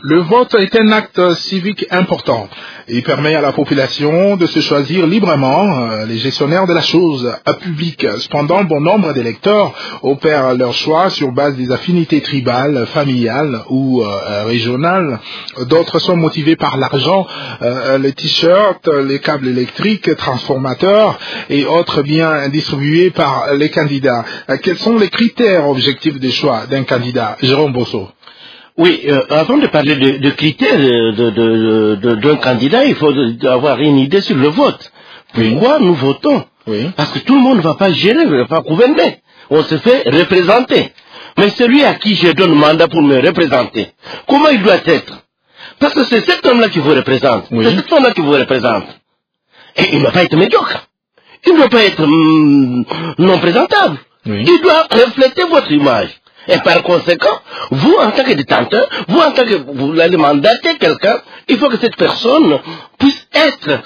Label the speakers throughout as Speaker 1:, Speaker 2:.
Speaker 1: Le vote est un acte civique important. Il permet à la population de se choisir librement les gestionnaires de la chose publique. Cependant, bon nombre d'électeurs opèrent leur choix sur base des affinités tribales, familiales ou régionales. D'autres sont motivés par l'argent, les t-shirts, les câbles électriques, transformateurs et autres biens distribués par les candidats. Quels sont les critères objectifs de choix d'un candidat? Jérôme Bosso.
Speaker 2: Oui, avant de parler de critères d'un candidat, il faut avoir une idée sur le vote. Pourquoi nous votons? Parce que tout le monde ne va pas gérer, ne va pas gouverner. On se fait représenter. Mais celui à qui je donne mandat pour me représenter, comment il doit être? Parce que c'est cet homme-là qui vous représente. C'est cette femme-là qui vous représente. Et il ne doit pas être médiocre. Il ne doit pas être non présentable. Il doit refléter votre image. Et par conséquent, vous, en tant que détenteur, vous, en tant que vous allez mandater quelqu'un, il faut que cette personne puisse être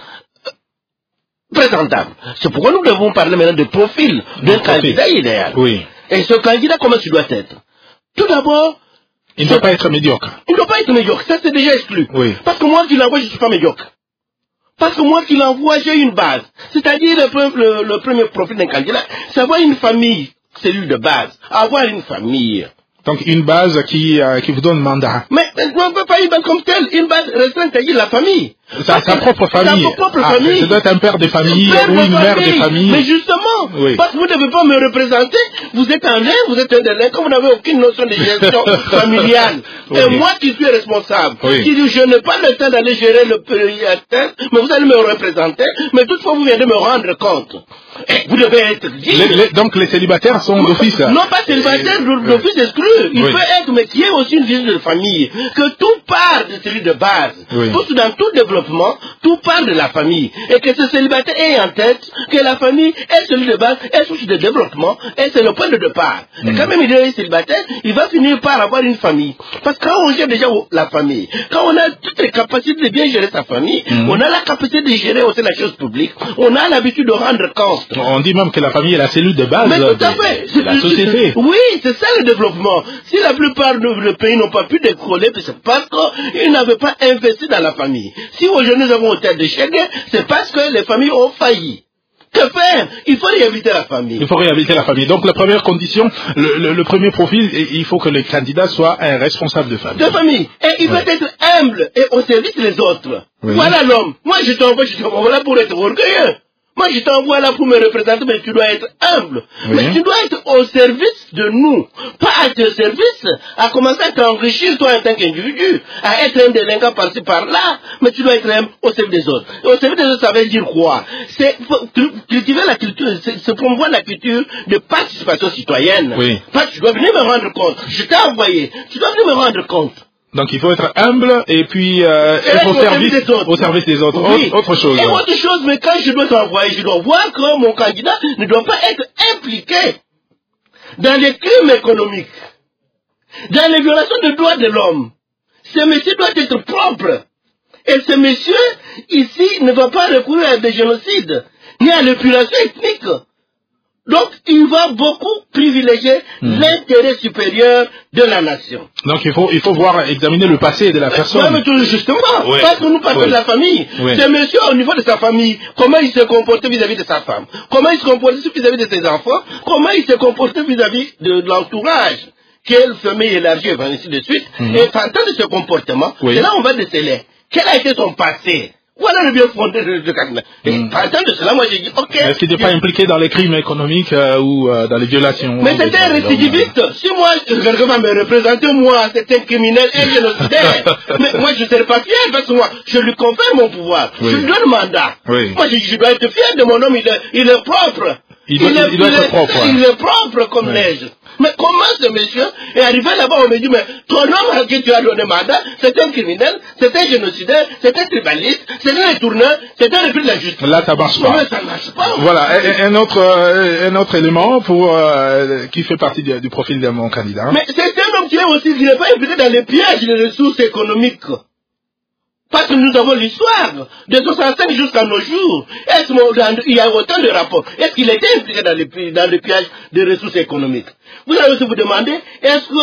Speaker 2: présentable. C'est pourquoi nous devons parler maintenant de profil d'un candidat idéal. Et ce candidat, comment il doit être? Tout d'abord,
Speaker 1: il ne doit pas être médiocre.
Speaker 2: Il ne doit pas être médiocre, ça c'est déjà exclu. Parce que moi qui l'envoie, je ne suis pas médiocre. Parce que moi qui l'envoie, j'ai une base. C'est-à-dire le premier profil d'un candidat, c'est avoir une famille. Cellule de base, avoir une famille.
Speaker 1: Donc une base qui vous donne mandat.
Speaker 2: Mais on ne peut pas une base comme telle, une base restreinte, c'est-à-dire la famille.
Speaker 1: Sa propre famille.
Speaker 2: Sa propre famille.
Speaker 1: Ça doit être un père de famille ou une mère de famille.
Speaker 2: Mais justement, parce que vous ne devez pas me représenter, vous êtes un nain, vous êtes un délinquant, vous n'avez aucune notion de gestion familiale. Et moi qui suis responsable, qui dis je n'ai pas le temps d'aller gérer le pays à terre, mais vous allez me représenter, mais toutefois vous venez de me rendre compte. Et vous devez être
Speaker 1: donc les célibataires sont d'office.
Speaker 2: Non pas célibataires, d'office exclu. Il peut être, mais qui est aussi une vie de famille. Que tout part de celui de base. Dans tout développement, tout part de la famille. Et que ce célibataire ait en tête que la famille est celui de base, est source de développement, et c'est le point de départ. Et quand même il est célibataire, il va finir par avoir une famille. Parce que quand on gère déjà la famille, quand on a toutes les capacités de bien gérer sa famille, on a la capacité de gérer aussi la chose publique, on a l'habitude de rendre compte.
Speaker 1: On dit même que la famille est la cellule de base
Speaker 2: de
Speaker 1: la société.
Speaker 2: Oui, c'est ça le développement. Si la plupart de pays n'ont pas pu décoller, c'est parce qu'ils n'avaient pas investi dans la famille. Si aujourd'hui nous avons autant d'échecs, c'est parce que les familles ont failli. Que faire? Il faut réhabiliter la famille.
Speaker 1: Il faut réhabiliter la famille. Donc la première condition, le premier profil, il faut que le candidat soit un responsable de famille.
Speaker 2: De famille. Et il doit être humble et au service des autres. Voilà l'homme. Moi je t'envoie là pour être orgueilleux. Moi, je t'envoie là pour me représenter, mais tu dois être humble. Mais tu dois être au service de nous. Pas à te service, à commencer à t'enrichir toi en tant qu'individu, à être un délinquant par-ci par-là, mais tu dois être humble au service des autres. Et au service des autres, ça veut dire quoi? C'est cultiver la culture, c'est promouvoir la culture de participation citoyenne. Parce que tu dois venir me rendre compte. Je t'ai envoyé, tu dois venir me rendre compte.
Speaker 1: Donc il faut être humble et puis au service des autres. Autre chose.
Speaker 2: Et autre chose, mais quand je dois t'envoyer, je dois voir que mon candidat ne doit pas être impliqué dans les crimes économiques, dans les violations des droits de l'homme. Ce monsieur doit être propre. Et ce monsieur, ici, ne va pas recourir à des génocides, ni à l'épulation ethnique. Donc, il va beaucoup privilégier l'intérêt supérieur de la nation.
Speaker 1: Donc, il faut examiner le passé de la personne.
Speaker 2: Oui, mais tout justement, parce que nous parlons de la famille. Ce monsieur, au niveau de sa famille, comment il se comportait vis-à-vis de sa femme, comment il se comportait vis-à-vis de ses enfants, comment il se comportait vis-à-vis de l'entourage, quelle famille élargie, et ainsi de suite. Et partant de ce comportement, c'est là où on va déceler. Quel a été son passé? Voilà le bien fondé de Kagna. Et partant de cela, moi j'ai dit, ok.
Speaker 1: Est-ce qu'il n'est pas impliqué dans les crimes économiques ou dans les violations?
Speaker 2: Mais c'était un récidiviste. Si moi, quelqu'un va me représenter, moi, c'est un criminel, un génocidaire. Mais moi, je ne serai pas fier parce que moi, je lui confère mon pouvoir. Je lui donne mandat. Moi, je dois être fier de mon homme, il est propre.
Speaker 1: Il doit être propre.
Speaker 2: Il est propre comme neige. Mais comment ce monsieur est arrivé là-bas, on me dit, mais ton homme à qui tu as donné mandat, c'est un criminel, c'est un génocidaire, c'est un tribaliste, c'est un détourneur, c'est un refus de la justice.
Speaker 1: Là, ça marche pas.
Speaker 2: Ça marche pas.
Speaker 1: Voilà, un autre élément qui fait partie du profil de mon candidat.
Speaker 2: Mais c'est un homme qui est aussi, qui n'est pas impliqué dans les pièges des ressources économiques. Parce que nous avons l'histoire de 65 jusqu'à nos jours. Il y a autant de rapports. Est-ce qu'il était impliqué dans le piège des ressources économiques? Vous allez aussi vous demander, est-ce que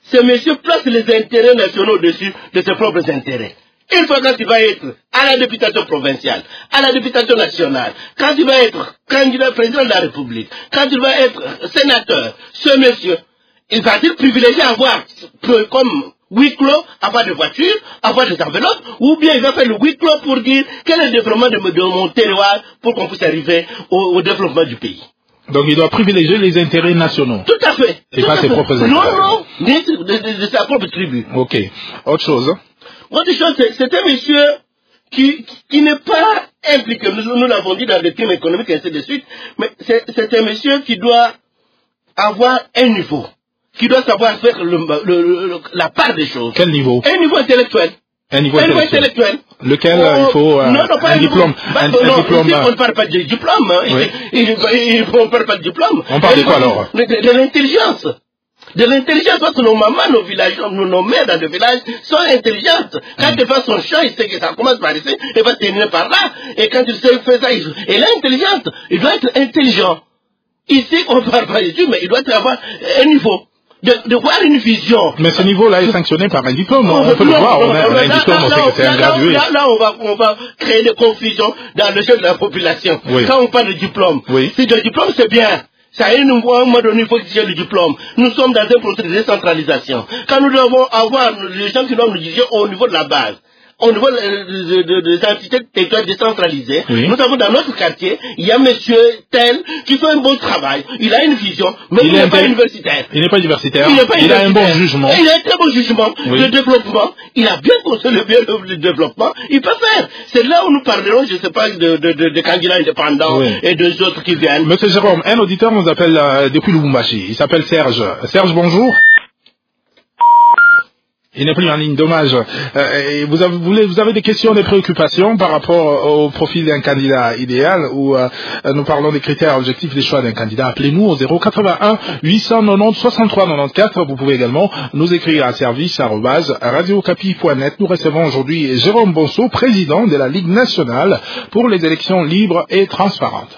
Speaker 2: ce monsieur place les intérêts nationaux au-dessus de ses propres intérêts. Une fois quand il va être à la députation provinciale, à la députation nationale, quand il va être candidat président de la République, quand il va être sénateur, ce monsieur, il va-t-il privilégier avoir comme huis clos, avoir des voitures, avoir des enveloppes, ou bien il va faire le huis clos pour dire quel est le développement de mon terroir pour qu'on puisse arriver au développement du pays.
Speaker 1: Donc il doit privilégier les intérêts nationaux.
Speaker 2: Tout à fait.
Speaker 1: Et pas ses propres intérêts.
Speaker 2: Non, de sa propre tribu.
Speaker 1: Ok. Autre chose.
Speaker 2: Autre chose, c'est un monsieur qui n'est pas impliqué, nous l'avons dit dans le thème économique et ainsi de suite, mais c'est un monsieur qui doit avoir un niveau, qui doit savoir faire la part des choses.
Speaker 1: Quel niveau?
Speaker 2: Un niveau intellectuel.
Speaker 1: Un niveau intellectuel. Lequel il faut
Speaker 2: non, pas
Speaker 1: un diplôme.
Speaker 2: Un diplôme. On ne parle pas de diplôme. Oui. On ne parle pas de diplôme.
Speaker 1: On parle de quoi alors?
Speaker 2: De l'intelligence. De l'intelligence, parce que nos mamans, nos villages, nos mères dans le village sont intelligentes. Quand elle fait son chant, il sait que ça commence par ici, et va terminer par là. Et quand il sait faire ça, elle est intelligente. Il doit être intelligent. Ici, on ne parle pas d'études, mais il doit avoir un niveau. De voir une vision.
Speaker 1: Mais ce niveau-là est sanctionné par un diplôme. On peut le voir. On a un diplôme, on sait que c'est un gradué.
Speaker 2: Là, on va créer des confusions dans le jeu de la population.
Speaker 1: Oui.
Speaker 2: Quand on parle de diplôme,
Speaker 1: oui.
Speaker 2: Si le diplôme c'est bien. Ça y est, nous, à un moment donné, il faut qu'il y ait le diplôme. Nous sommes dans un processus de décentralisation. Quand nous devons avoir les gens qui doivent nous diriger au niveau de la base, au niveau des entités territoriales décentralisées, oui. Nous avons dans notre quartier, il y a monsieur tel qui fait un bon travail, il a une vision, mais il n'est pas universitaire.
Speaker 1: Il n'est pas universitaire.
Speaker 2: Il
Speaker 1: a un bon jugement.
Speaker 2: Il a un très bon jugement. Oui. Le développement, il a bien construit le développement, il peut faire. C'est là où nous parlerons, je ne sais pas, de candidats indépendants oui. Et des autres qui viennent.
Speaker 1: Monsieur Jérôme, un auditeur nous appelle depuis Lubumbashi. Il s'appelle Serge. Serge, bonjour. Il n'est plus en ligne, dommage. Vous avez des questions, des préoccupations par rapport au profil d'un candidat idéal ou nous parlons des critères objectifs des choix d'un candidat. Appelez-nous au 081 890 63 94. Vous pouvez également nous écrire à service@radiocapi.net. Nous recevons aujourd'hui Jérôme Bonso, président de la Ligue nationale pour les élections libres et transparentes.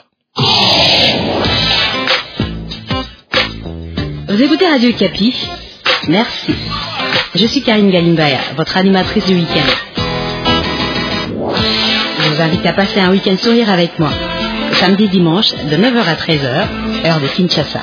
Speaker 3: Vous écoutez Radio Capi. Merci. Je suis Karine Galimbaya, votre animatrice du week-end. Je vous invite à passer un week-end sourire avec moi, samedi dimanche de 9h à 13h, heure de Kinshasa.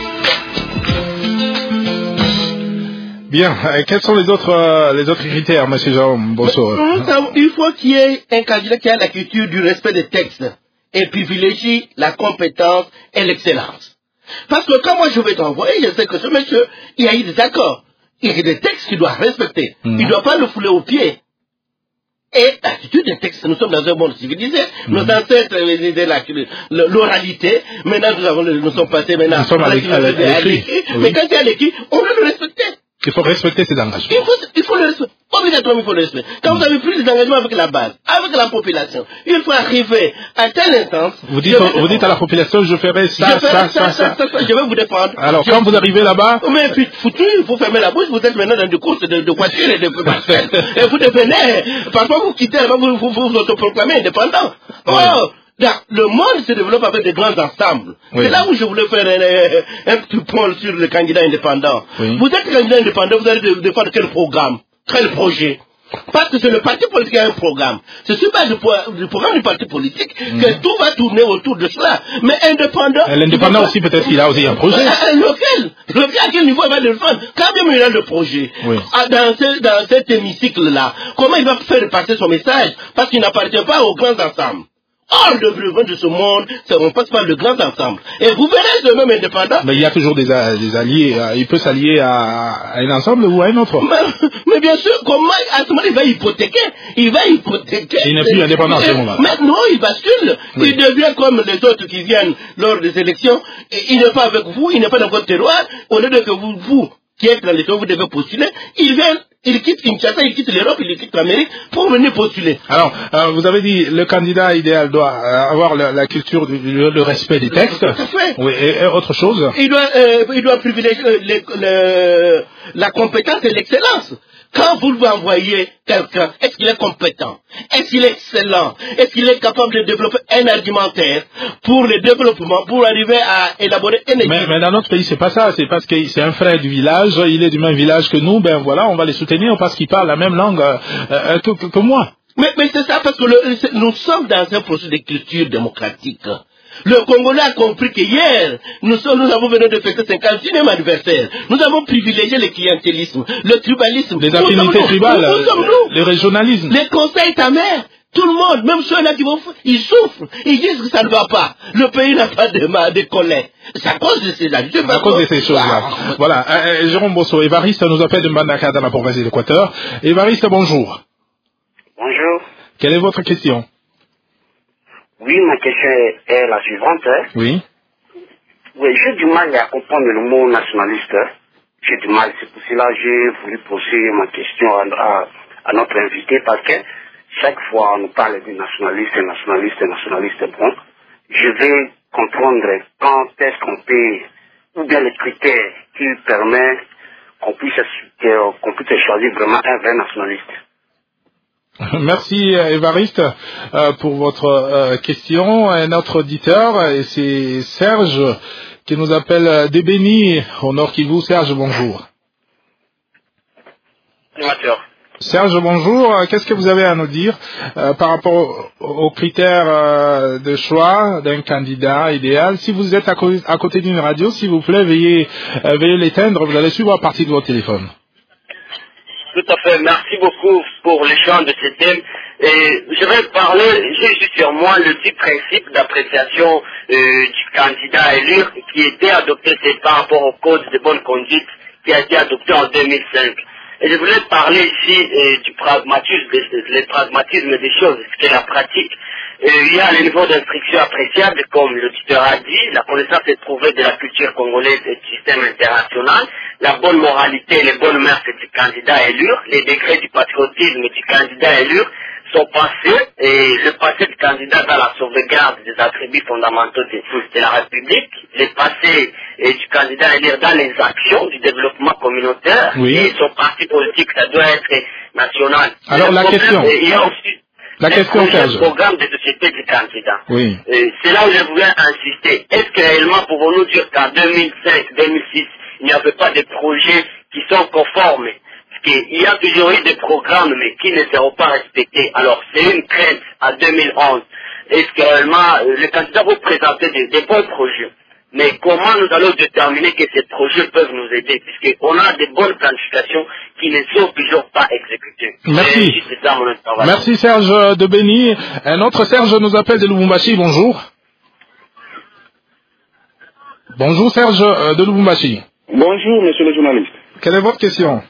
Speaker 1: Bien, quels sont les autres critères, monsieur Jérôme Bonso?
Speaker 2: Il faut qu'il y ait un candidat qui a la culture du respect des textes et privilégie la compétence et l'excellence. Parce que quand moi je vais t'envoyer, je sais que ce monsieur, il y a eu des accords. Il y a des textes qu'il doit respecter. Il ne doit pas le fouler aux pieds. Et l'attitude des textes, nous sommes dans un monde civilisé. Nos ancêtres l'oralité. Maintenant, nous sommes passés maintenant
Speaker 1: nous sommes à l'écrit.
Speaker 2: Mais quand il y a l'écrit, on doit le respecter.
Speaker 1: Il faut respecter ces engagements.
Speaker 2: Il faut le respecter. Obligatoirement, il faut le respecter. Quand vous avez pris des engagements avec la base, avec la population, il faut arriver à telle instance.
Speaker 1: Vous dites à la population, je ferai ça.
Speaker 2: Je vais vous défendre.
Speaker 1: Alors, quand vous arrivez là-bas.
Speaker 2: Mais puis, foutu, il faut fermer la bouche, vous êtes maintenant dans des courses de voitures et de parcelles. Et vous devenez, parfois vous quittez, vous autoproclamez indépendant. Oh! Le monde se développe avec des grands ensembles. Oui. C'est là où je voulais faire un petit point sur le candidat indépendant. Oui. Vous êtes candidat indépendant, vous allez défendre quel programme, quel projet? Parce que c'est le parti politique qui a un programme. C'est sur base du programme du parti politique que tout va tourner autour de cela. Mais indépendant...
Speaker 1: L'indépendant aussi, peut-être qu'il a aussi un projet.
Speaker 2: Lequel? À quel niveau il va le défendre? Quand même il a le projet. Oui. Dans cet hémicycle-là, comment il va faire passer son message? Parce qu'il n'appartient pas aux grands ensembles. Or, le développement de ce monde, on passe par le grand ensemble. Et vous verrez ce même indépendant.
Speaker 1: Mais il y a toujours des alliés. Il peut s'allier à un ensemble ou à un autre.
Speaker 2: Mais bien sûr, comment, à ce moment, il va hypothéquer. Il n'est
Speaker 1: plus indépendant à ce moment-là.
Speaker 2: Maintenant, il bascule. Oui. Il devient comme les autres qui viennent lors des élections. Et il n'est pas avec vous, il n'est pas dans votre terroir. Au lieu de que vous qui êtes dans l'élection, vous devez postuler. Il quitte Kinshasa, il quitte l'Europe, il quitte l'Amérique pour venir postuler.
Speaker 1: Alors, vous avez dit le candidat idéal doit avoir la culture le respect des textes.
Speaker 2: Tout à fait.
Speaker 1: Oui, et autre chose.
Speaker 2: Il doit privilégier la compétence et l'excellence. Quand vous envoyez quelqu'un, est-ce qu'il est compétent? Est-ce qu'il est excellent? Est-ce qu'il est capable de développer un argumentaire pour le développement, pour arriver à élaborer une équipe?
Speaker 1: Mais dans notre pays, c'est pas ça. C'est parce que c'est un frère du village, il est du même village que nous, ben voilà, on va les soutenir parce qu'il parle la même langue que moi.
Speaker 2: Mais c'est ça, parce que nous sommes dans un processus de culture démocratique. Le Congolais a compris que hier, nous avons venu de fêter 50e anniversaire. Nous avons privilégié le clientélisme, le tribalisme.
Speaker 1: Les affinités tribales, le régionalisme.
Speaker 2: Les conseils ta mère. Tout le monde, même ceux-là qui vont, ils souffrent. Ils disent que ça ne va pas. Le pays n'a pas de colère. C'est à cause de ces habitudes.
Speaker 1: C'est à cause de ces choses-là. Voilà. Jérôme Bosso, Évariste nous appelle de Mbandaka dans la province de l'Équateur. Évariste, bonjour.
Speaker 4: Bonjour.
Speaker 1: Quelle est votre question?
Speaker 4: Oui, ma question est la suivante.
Speaker 1: Oui.
Speaker 4: Oui, j'ai du mal à comprendre le mot nationaliste. J'ai du mal. C'est pour cela que j'ai voulu poser ma question à notre invité parce que chaque fois on nous parle de nationaliste. Bon, je vais comprendre quand est-ce qu'on peut, ou bien les critères qui permettent qu'on puisse choisir vraiment un vrai nationaliste.
Speaker 1: Merci Évariste pour votre question. Notre auditeur, et c'est Serge qui nous appelle de Béni, au Nord Kivu. Serge, bonjour. Serge, bonjour. Qu'est-ce que vous avez à nous dire par rapport aux critères de choix d'un candidat idéal? Si vous êtes à côté d'une radio, s'il vous plaît, veuillez l'éteindre. Vous allez suivre à partir de votre téléphone.
Speaker 4: Tout à fait. Merci beaucoup pour l'échange de ce thème. Et je vais parler juste sur moi le petit principe d'appréciation du candidat élu qui était adopté, c'est par rapport au code de bonne conduite qui a été adopté en 2005. Et je voulais parler ici du pragmatisme des choses, ce qu'est la pratique. Il y a le niveau d'instruction appréciable, comme l'auditeur a dit, la connaissance éprouvée de la culture congolaise et du système international, la bonne moralité et les bonnes mœurs du candidat élu, les degrés du patriotisme du candidat élu sont passés, et le passé du candidat dans la sauvegarde des attributs fondamentaux de la République, le passé du candidat élu dans les actions du développement communautaire,
Speaker 1: oui.
Speaker 4: Et son parti politique, ça doit être national.
Speaker 1: Alors la question...
Speaker 4: Il y a aussi le programme de société du candidat.
Speaker 1: Oui.
Speaker 4: C'est là où je voulais insister. Est-ce que réellement pouvons-nous dire qu'en 2005-2006, il n'y avait pas de projets qui sont conformes? Parce qu'il y a toujours eu des programmes mais qui ne seront pas respectés. Alors c'est une crainte en 2011. Est-ce que réellement les candidats vont présenter des bons projets? Mais comment nous allons déterminer que ces projets peuvent nous aider, puisqu'on a des bonnes planifications qui ne sont toujours pas exécutées.
Speaker 1: Merci. Merci Serge de Béni. Un autre Serge nous appelle de Lubumbashi. Bonjour. Bonjour Serge de Lubumbashi.
Speaker 5: Bonjour monsieur le journaliste.
Speaker 1: Quelle est votre question?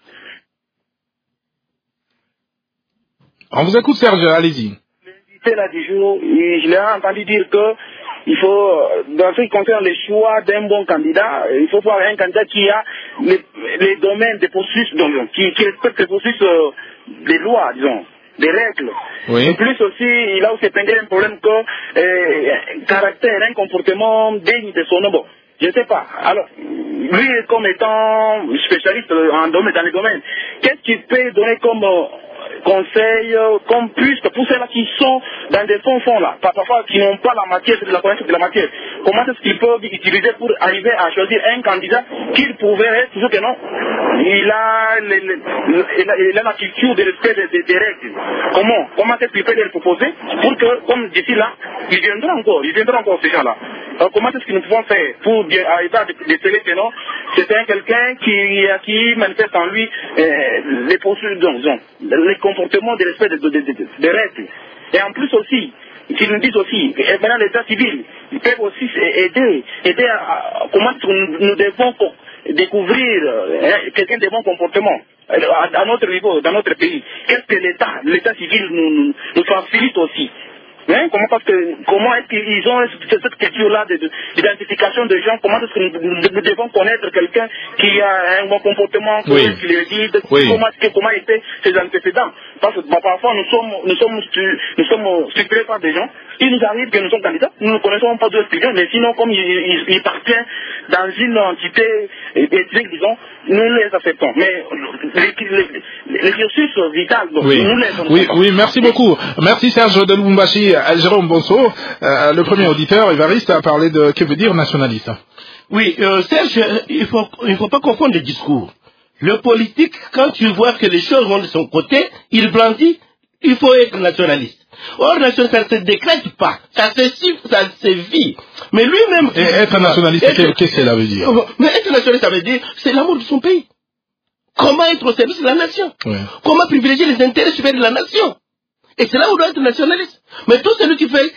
Speaker 1: On vous écoute Serge, allez-y.
Speaker 5: L'invité là du jour, je l'ai entendu dire que il faut, dans ce qui concerne le choix d'un bon candidat, il faut voir un candidat qui a les domaines des processus, qui respecte les processus des lois, disons, des règles.
Speaker 1: Oui.
Speaker 5: Et plus aussi, il a aussi un problème que caractère, un comportement digne de son nom. Bon, je ne sais pas. Alors, lui, comme étant spécialiste dans les domaines, qu'est-ce qu'il peut donner comme conseil, comme plus pour ceux-là qui sont dans des fonds là, parfois qui n'ont pas la matière, de la connaissance de la matière, comment est-ce qu'ils peuvent utiliser pour arriver à choisir un candidat qu'il pouvait être, toujours que non, il a la culture de respect des règles. Comment est-ce qu'il peut les proposer pour que, comme d'ici là, ils viendront encore ces gens-là. Alors comment est-ce que nous pouvons faire pour arriver à déceler que non, c'est quelqu'un qui manifeste en lui les procédures, les comportements de respect des règles. Et en plus aussi, qu'ils nous disent aussi, et maintenant l'état civil, ils peuvent aussi aider à comment nous devons découvrir quelqu'un de bon comportement à notre niveau, dans notre pays. Qu'est-ce que l'état civil nous facilite aussi. Hein? Comment est-ce qu'ils ont cette culture-là d'identification de gens? Comment est-ce que nous devons connaître quelqu'un qui a un bon comportement, comment est-ce qu'il est dit, comment étaient ses antécédents? Parce que parfois nous sommes sucrés par des gens. Il nous arrive que nous sommes candidats, nous ne connaissons pas d'autres gens, mais sinon comme il partent dans une entité ethnique, disons, nous les acceptons. Mais les ressources vitales, nous les acceptons.
Speaker 1: Oui, merci beaucoup. Merci Serge de Lubumbashi. Jérôme Bonso, le premier auditeur, Évariste, a parlé de que veut dire nationaliste.
Speaker 2: Oui, Serge, il faut pas confondre les discours. Le politique, quand tu vois que les choses vont de son côté, il brandit, il faut être nationaliste. Or, nationaliste, ça ne se décrète pas. Ça se vit. Mais lui-même...
Speaker 1: Et être nationaliste, qu'est-ce que cela veut dire?
Speaker 2: Mais être nationaliste, ça veut dire, c'est l'amour de son pays. Comment être au service de la nation? Comment privilégier les intérêts supérieurs de la nation? Et c'est là où on doit être nationaliste. Mais tout celui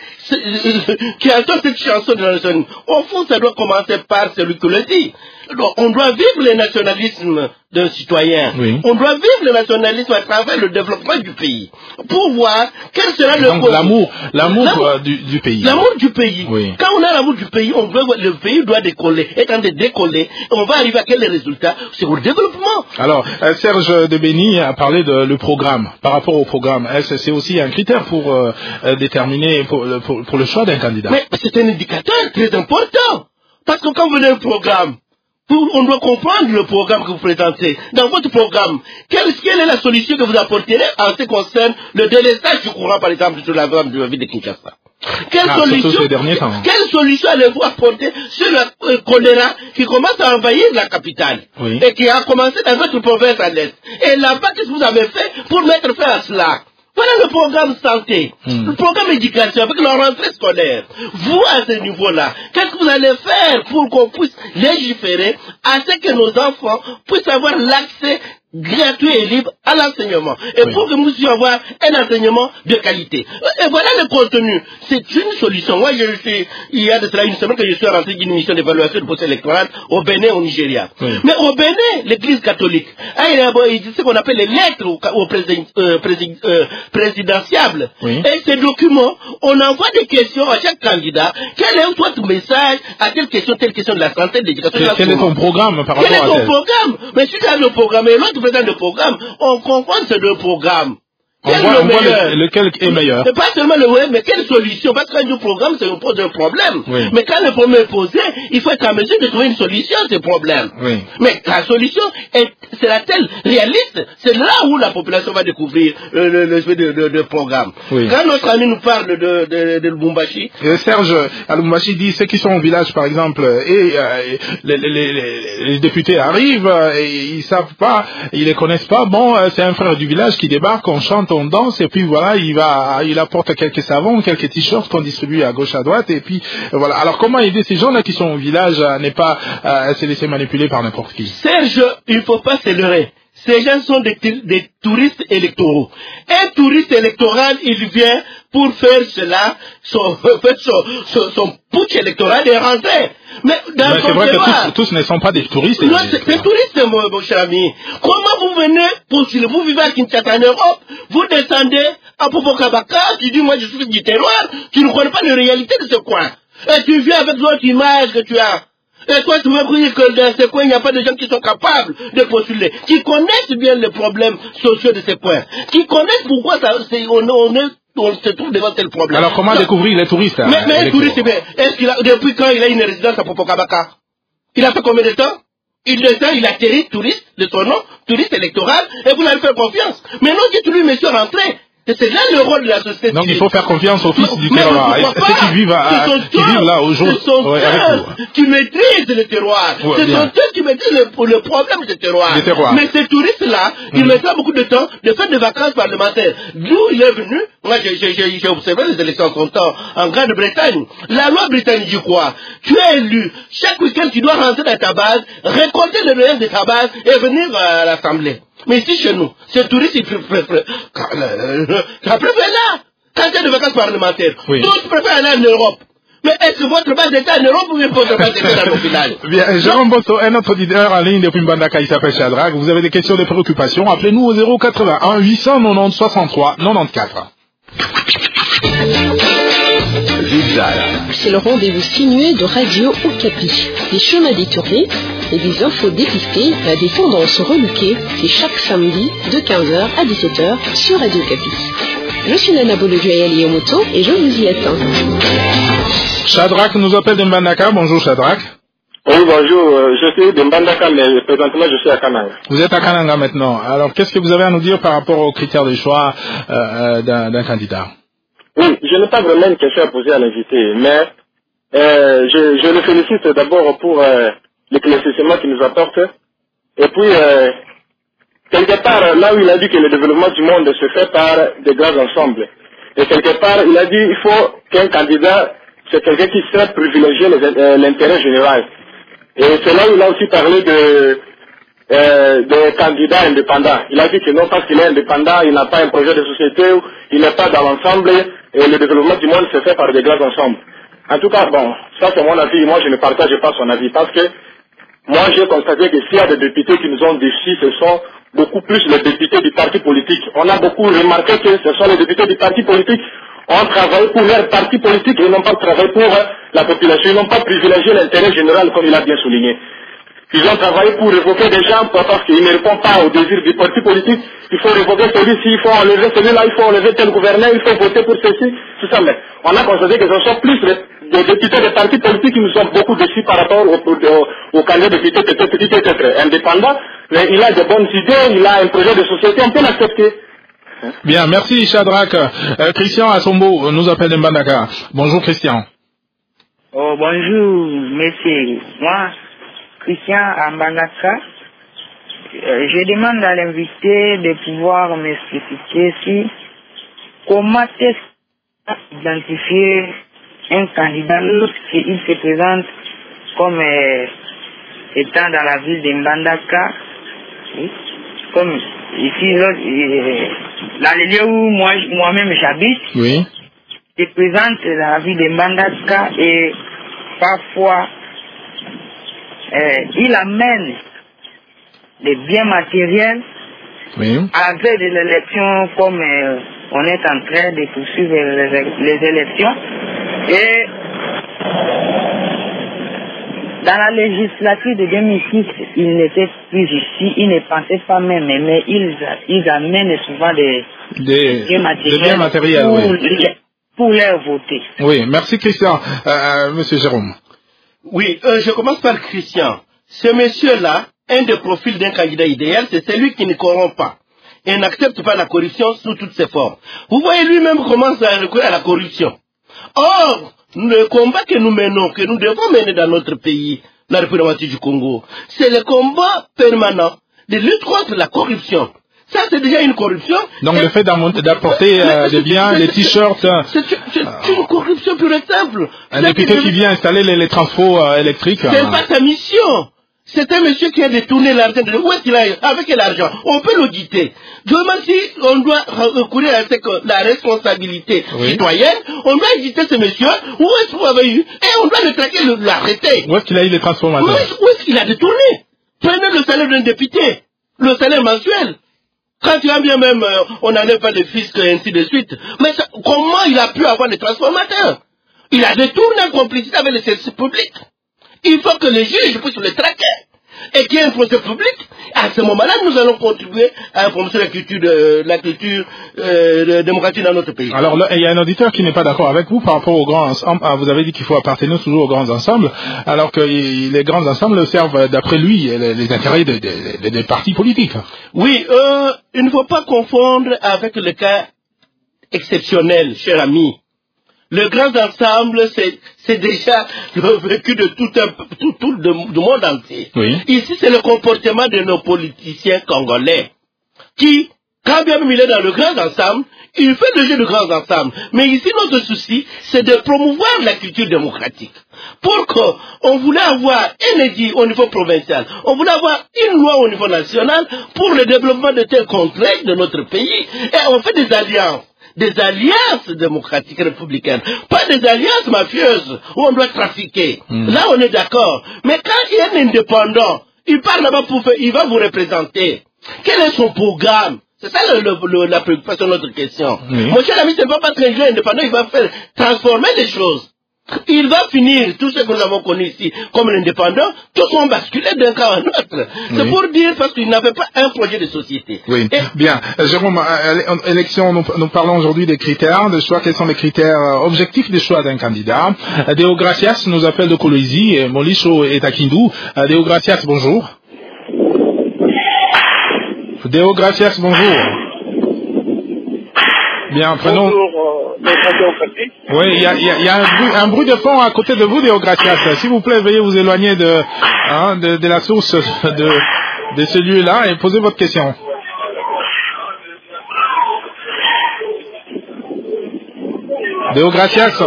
Speaker 2: qui entend cette chanson de la nationalisme, au fond, ça doit commencer par celui qui le dit. Donc, on doit vivre le nationalisme d'un citoyen. On doit vivre le nationalisme à travers le développement du pays. Pour voir quel sera
Speaker 1: l'amour du pays.
Speaker 2: L'amour du pays. Quand on a l'amour du pays, le pays doit décoller. Et quand il décoller, on va arriver à quel résultat? C'est au développement.
Speaker 1: Alors, Serge de Béni a parlé de le programme. Par rapport au programme, c'est aussi un critère pour déterminer pour le choix d'un candidat.
Speaker 2: Mais c'est un indicateur très important. Parce que quand vous avez un programme, on doit comprendre le programme que vous présentez. Dans votre programme, quelle est la solution que vous apporterez en ce qui concerne le délestage du courant, par exemple, sur la ville de Kinshasa? Quelle solution allez-vous apporter sur le choléra qui commence à envahir la capitale et qui a commencé dans votre province à l'est? Et là-bas, qu'est-ce que vous avez fait pour mettre fin à cela? Voilà le programme santé, le programme éducation avec la rentrée scolaire. Vous, à ce niveau-là, qu'est-ce que vous allez faire pour qu'on puisse légiférer à ce que nos enfants puissent avoir l'accès gratuit et libre à l'enseignement. Et pour que nous puissions avoir un enseignement de qualité. Et voilà le contenu. C'est une solution. Moi, il y a de cela une semaine que je suis rentré d'une mission d'évaluation de procès électoral au Bénin, au Nigeria. Mais au Bénin, l'église catholique, il dit ce qu'on appelle les lettres au présidentiables. Et ces documents, on envoie des questions à chaque candidat. Quel est votre message à telle question de la santé, de l'éducation?
Speaker 1: Quel est ton programme par rapport à ça?
Speaker 2: Quel est ton programme? Mais si tu as le programme et l'autre présente le programme, on comprend ces deux programmes.
Speaker 1: Lequel est meilleur?
Speaker 2: C'est pas seulement mais quelle solution? Parce qu'un du programme, c'est pose un problème. Mais quand le problème est posé, il faut être en mesure de trouver une solution à ces problèmes. Mais la solution, sera-t-elle réaliste? C'est là où la population va découvrir le programme. Quand notre ami nous parle de Lubumbashi...
Speaker 1: Serge, à Lubumbashi dit, ceux qui sont au village, par exemple, et les députés arrivent, et ils savent pas, ils les connaissent pas, bon, c'est un frère du village qui débarque, on chante, on danse, et puis voilà, il apporte quelques savons, quelques t-shirts qu'on distribue à gauche, à droite, et puis voilà. Alors comment aider ces gens-là qui sont au village à ne pas se laisser manipuler par n'importe qui?
Speaker 2: Serge, il ne faut pas se leurrer. Ces gens sont des touristes électoraux. Un touriste électoral, il vient pour faire cela, son putsch électoral et rentrer. Mais
Speaker 1: c'est vrai que tous ne sont pas des touristes.
Speaker 2: Non, c'est des touristes, mon cher ami. Comment vous venez postuler? Vous vivez à Kinshasa en Europe, vous descendez à Popokabaka, tu dis moi je suis du terroir, tu ne connais pas la réalité de ce coin. Et tu viens avec d'autres images que tu as. Et toi, tu veux dire que dans ce coin, il n'y a pas de gens qui sont capables de postuler, qui connaissent bien les problèmes sociaux de ces coins, qui connaissent pourquoi on se trouve devant tel problème.
Speaker 1: Alors comment découvrir les touristes?
Speaker 2: Mais un touriste, depuis quand il a une résidence à Popokabaka? Il a fait combien de temps? Il descend, il atterrit touriste de son nom, touriste électoral, et vous allez faire confiance. Mais non, dites-lui, monsieur, rentrez. C'est là le rôle de la société.
Speaker 1: Donc il faut faire confiance aux fils du terroir. Ceux qui vivent là aujourd'hui.
Speaker 2: Ce sont eux qui maîtrisent le terroir. Ce sont eux qui maîtrisent le problème du terroir. Mais ces touristes-là, ils mettent beaucoup de temps de faire des vacances parlementaires. D'où il est venu. Moi, j'ai observé les élections en Grande-Bretagne. La loi britannique dit quoi? Tu es élu. Chaque week-end, tu dois rentrer dans ta base, récolter le reste de ta base et venir à l'Assemblée. Mais ici, chez nous, ces touristes, ils préfèrent là. Quand il y a des vacances parlementaires, tous préfèrent aller en Europe. Mais est-ce que votre base d'État en Europe ou votre base d'État dans nos villages?
Speaker 1: Bien, Jérôme Bosso, un autre auditeur en ligne depuis Mbandaka, il s'appelle Shadrach. Vous avez des questions, des préoccupations, appelez-nous au 081 890 63 94.
Speaker 6: C'est le rendez-vous sinué de Radio Okapi. Des chemins détournés et des infos dépistées, des tendances reluquées. C'est chaque samedi de 15h à 17h sur Radio Okapi. Je suis Nana Boloduayel Yomoto et je vous y attends.
Speaker 1: Shadrach nous appelle de Mbandaka. Bonjour Shadrach.
Speaker 7: Oui, bonjour. Je suis de Mbandaka, mais présentement je suis à Kananga.
Speaker 1: Vous êtes à Kananga maintenant. Alors, qu'est-ce que vous avez à nous dire par rapport aux critères de choix d'un candidat?
Speaker 7: Oui, je n'ai pas vraiment une question à poser à l'invité, mais je le félicite d'abord pour l'éclaircissement qu'il nous apporte. Et puis, quelque part, là où il a dit que le développement du monde se fait par des grands ensembles. Et quelque part, il a dit qu'il faut qu'un candidat, c'est quelqu'un qui sait privilégier l'intérêt général. Et c'est là où il a aussi parlé de candidats indépendants. Il a dit que non, parce qu'il est indépendant, il n'a pas un projet de société, il n'est pas dans l'ensemble, et le développement du monde se fait par des grands ensembles. En tout cas, bon, ça c'est mon avis, moi je ne partage pas son avis, parce que moi j'ai constaté que s'il y a des députés qui nous ont déçus, ce sont beaucoup plus les députés du parti politique. On a beaucoup remarqué que ce sont les députés du parti politique qui ont travaillé pour leur parti politique et n'ont pas travaillé pour la population. Ils n'ont pas privilégié l'intérêt général, comme il a bien souligné. Ils ont travaillé pour révoquer des gens parce qu'ils ne répondent pas aux désirs du parti politique. Il faut révoquer celui-ci, il faut enlever celui-là, il faut enlever tel gouverneur, il faut voter pour ceci, tout ça. Mais on a constaté que ce sont plus les députés des partis politiques qui nous ont beaucoup déçus par rapport au candidat député peut-être indépendant. Mais il a de bonnes idées, il a un projet de société, on peut l'accepter.
Speaker 1: Bien, merci Shadrach. Christian Assombo nous appelle de Mbandaka. Bonjour Christian.
Speaker 8: Oh, bonjour messieurs. Moi, Christian à Mbandaka, je demande à l'invité de pouvoir m'expliquer comment est-ce identifier un candidat lorsqu'il se présente comme étant dans la ville de Mbandaka, comme ici, dans le lieu où moi-même j'habite,
Speaker 1: oui.
Speaker 8: Se présente dans la ville de Mbandaka et parfois il amène des biens matériels à la veille de l'élection, comme on est en train de poursuivre les élections. Et dans la législature de 2006, il n'était plus ici, il ne pensait pas même, mais ils amènent souvent des biens matériels pour leur voter.
Speaker 1: Oui, merci Christian. Monsieur Jérôme.
Speaker 2: Oui, je commence par Christian. Ce monsieur-là, un des profils d'un candidat idéal, c'est celui qui ne corrompt pas et n'accepte pas la corruption sous toutes ses formes. Vous voyez lui-même commence à recourir à la corruption. Or, le combat que nous menons, que nous devons mener dans notre pays, la République du Congo, c'est le combat permanent de lutte contre la corruption. Ça, c'est déjà une corruption.
Speaker 1: Donc, le fait d'apporter des biens, des t-shirts...
Speaker 2: C'est une corruption pure et simple.
Speaker 1: Un député qui vient installer les transfos électriques...
Speaker 2: C'est pas sa mission. C'est un monsieur qui a détourné l'argent. Où est-ce qu'il a avec l'argent? On peut l'auditer. Je me demande si on doit recourir à la responsabilité citoyenne. On doit auditer ce monsieur. Où est-ce que vous avez eu? Et on doit le traquer, l'arrêter.
Speaker 1: Où est-ce qu'il a eu les transformateurs?
Speaker 2: Où est-ce qu'il a détourné? Prenez le salaire d'un député. Le salaire mensuel. Quand il y a bien même, on n'enlève pas de fisc et ainsi de suite. Mais comment il a pu avoir des transformateurs? Il a détourné en complicité avec les services publics. Il faut que les juges puissent le traquer. Et qu'il y ait un procès public. À ce moment-là, nous allons contribuer à promouvoir la culture démocratique dans notre pays.
Speaker 1: Alors, il y a un auditeur qui n'est pas d'accord avec vous par rapport aux grands ensembles. Vous avez dit qu'il faut appartenir toujours aux grands ensembles, alors que les grands ensembles servent, d'après lui, les intérêts des partis politiques.
Speaker 2: Oui, il ne faut pas confondre avec le cas exceptionnel, cher ami. Le grand ensemble, c'est déjà le vécu de tout le monde entier.
Speaker 1: Oui.
Speaker 2: Ici, c'est le comportement de nos politiciens congolais qui, quand bien même il est dans le grand ensemble, il fait le jeu du grand ensemble. Mais ici, notre souci, c'est de promouvoir la culture démocratique. Pourquoi on voulait avoir un édit au niveau provincial, on voulait avoir une loi au niveau national pour le développement de tels contrées de notre pays, et on fait des alliances démocratiques républicaines, pas des alliances mafieuses où on doit trafiquer. Là, on est d'accord. Mais quand il y a un indépendant, il parle là-bas il va vous représenter. Quel est son programme? C'est ça la préoccupation de notre question. Mon cher ami, ce ne va pas être un jeu indépendant, il va faire transformer les choses. Il va finir, tout ce que nous avons connu ici comme l'indépendant, tous vont basculer d'un cas à un autre. C'est pour dire parce qu'il n'avait pas un projet de société.
Speaker 1: Oui, bien. Jérôme, élection, nous parlons aujourd'hui des critères de choix. Quels sont les critères objectifs de choix d'un candidat? Deo Gracias nous appelle de Kolwezi et Molisho est à Kindu. Deo Gracias, bonjour. Deo Gracias, bonjour. Bien, prenons... Oui, il y a un bruit de fond à côté de vous, Deo Gracias. S'il vous plaît, veuillez vous éloigner de la source de ce lieu-là et posez votre question. Deo Gracias.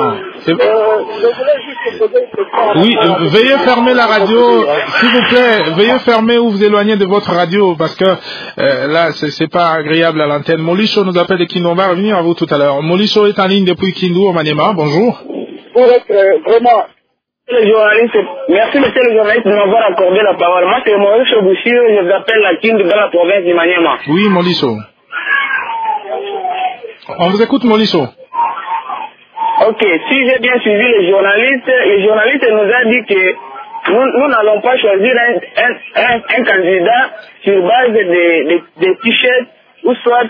Speaker 1: Oui, veuillez fermer la radio, s'il vous plaît, veuillez fermer ou vous éloigner de votre radio, parce que là, c'est pas agréable à l'antenne. Molisho nous appelle de Kindu, on va revenir à vous tout à l'heure. Molisho est en ligne depuis Kindu, au Maniema, bonjour.
Speaker 5: Pour être vraiment le journaliste, merci monsieur le journaliste de m'avoir accordé la parole. Moi c'est Molisho Bouchir, je vous appelle la Kindu dans la province du Maniema.
Speaker 1: Oui, Molisho. On vous écoute, Molisho.
Speaker 5: Ok, si j'ai bien suivi le journaliste nous a dit que nous n'allons pas choisir un candidat sur base de t-shirts ou soit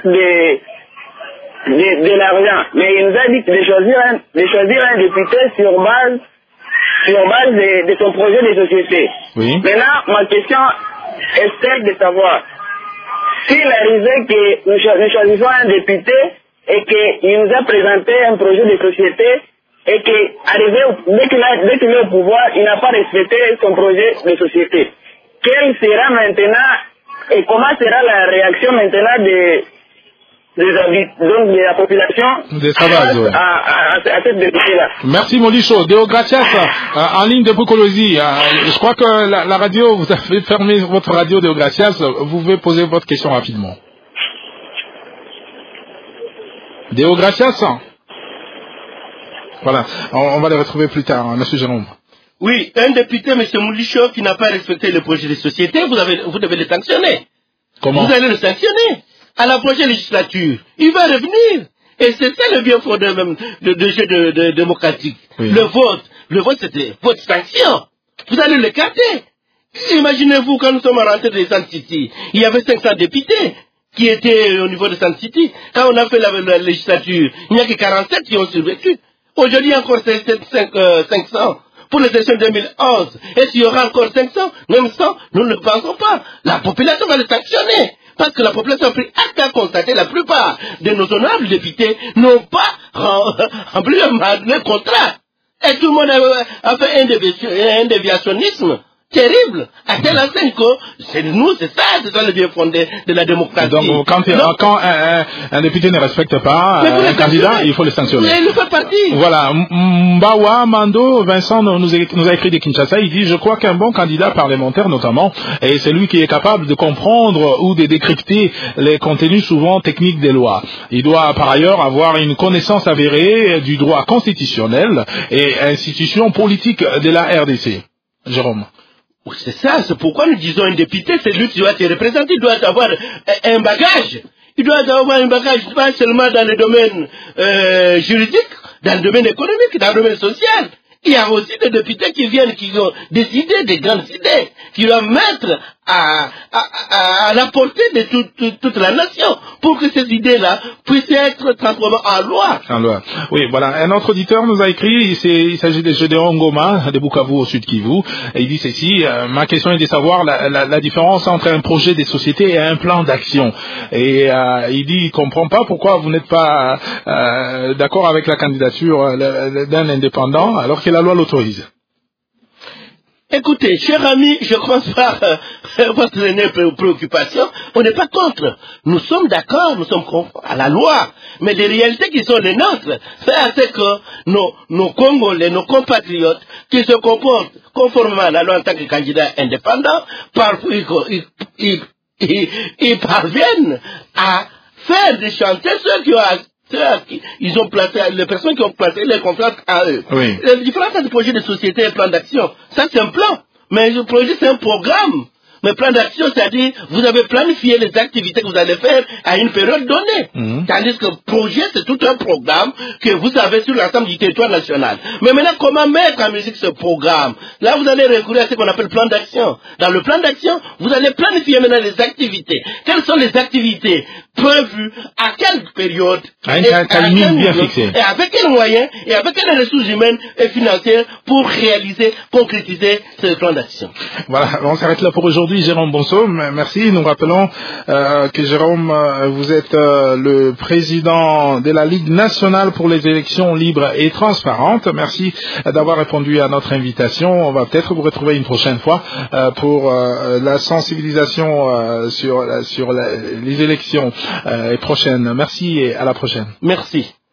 Speaker 5: de l'argent. Mais il nous a dit de choisir un député sur base de son projet de société.
Speaker 1: Oui.
Speaker 5: Maintenant, ma question est celle de savoir s'il arrivait que nous choisissons un député et qu'il nous a présenté un projet de société et dès qu'il est au pouvoir, il n'a pas respecté son projet de société. Quelle sera maintenant et comment sera la réaction maintenant de la population à cette député-là?
Speaker 1: Merci Molisho. Deo Gracias, en ligne depuis Kolwezi. Je crois que la radio, vous avez fermé votre radio, Deo Gracias. Vous pouvez poser votre question rapidement. Deo Gracias. Voilà, on va les retrouver plus tard, monsieur Jérôme.
Speaker 2: Oui, un député, monsieur Molisho, qui n'a pas respecté le projet de société, vous devez le sanctionner.
Speaker 1: Comment?
Speaker 2: Vous allez le sanctionner. À la prochaine législature, il va revenir. Et c'est ça le bien fondé même de jeu démocratique. Oui. Le vote c'était votre sanction. Vous allez le capter. Imaginez-vous quand nous sommes rentrés de Sun City, il y avait 500 députés qui étaient au niveau de Sun City. Quand on a fait la législature, il n'y a que 47 qui ont survécu. Aujourd'hui, il y a encore 500 pour les élections 2011. Et s'il y aura encore 500, même 100, nous ne le pensons pas. La population va le sanctionner. Parce que la population a pris acte à constater la plupart de nos honorables députés n'ont pas rempli le contrat. Et tout le monde a fait un déviationnisme terrible, à tel enseigne que c'est ça le bien fondé de la démocratie.
Speaker 1: Donc quand un député ne respecte pas un candidat, il faut le sanctionner.
Speaker 2: Mais il fait partie.
Speaker 1: Voilà, Mbawa Mando, Vincent nous a écrit de Kinshasa, il dit, je crois qu'un bon candidat parlementaire notamment, est celui qui est capable de comprendre ou de décrypter les contenus souvent techniques des lois. Il doit par ailleurs avoir une connaissance avérée du droit constitutionnel et institutions politiques de la RDC. Jérôme.
Speaker 2: C'est ça, c'est pourquoi nous disons un député, c'est lui qui doit te représenter, il doit avoir un bagage. Il doit avoir un bagage pas seulement dans le domaine juridique, dans le domaine économique, dans le domaine social. Il y a aussi des députés qui viennent, qui ont décidé des grandes idées, qui doivent mettre à la portée de toute la nation, pour que ces idées-là puissent être transformées en loi.
Speaker 1: En loi. Oui, voilà. Un autre auditeur nous a écrit, il s'agit de Gédéon Ngoma, de Bukavu au sud Kivu, et il dit ceci, ma question est de savoir la différence entre un projet de société et un plan d'action. Et il dit, il comprend pas pourquoi vous n'êtes pas d'accord avec la candidature d'un indépendant, alors que la loi l'autorise.
Speaker 2: Écoutez, cher ami, je commence par votre préoccupation. On n'est pas contre. Nous sommes d'accord, nous sommes conformes à la loi. Mais les réalités qui sont les nôtres, c'est que nos Congolais, nos compatriotes, qui se comportent conformément à la loi en tant que candidats indépendants, parfois ils parviennent à faire des chantiers ceux qui ont ils ont placé, les personnes qui ont placé les confiances à eux.
Speaker 1: Oui.
Speaker 2: La différence entre projet de société et plan d'action, ça c'est un plan. Mais le projet c'est un programme. Mais plan d'action, c'est-à-dire, vous avez planifié les activités que vous allez faire à une période donnée. Tandis que projet, c'est tout un programme que vous avez sur l'ensemble du territoire national. Mais maintenant, comment mettre en musique ce programme? Là, vous allez recourir à ce qu'on appelle plan d'action. Dans le plan d'action, vous allez planifier maintenant les activités. Quelles sont les activités prévues, à quelle période,
Speaker 1: à une limite bien fixée.
Speaker 2: Et avec quels moyens, et avec quelles ressources humaines et financières pour réaliser, concrétiser ce plan d'action.
Speaker 1: Voilà, on s'arrête là pour aujourd'hui. Jérôme Bonso, merci. Nous rappelons que Jérôme, vous êtes le président de la Ligue nationale pour les élections libres et transparentes. Merci d'avoir répondu à notre invitation. On va peut-être vous retrouver une prochaine fois pour la sensibilisation sur les élections prochaines. Merci et à la prochaine.
Speaker 2: Merci.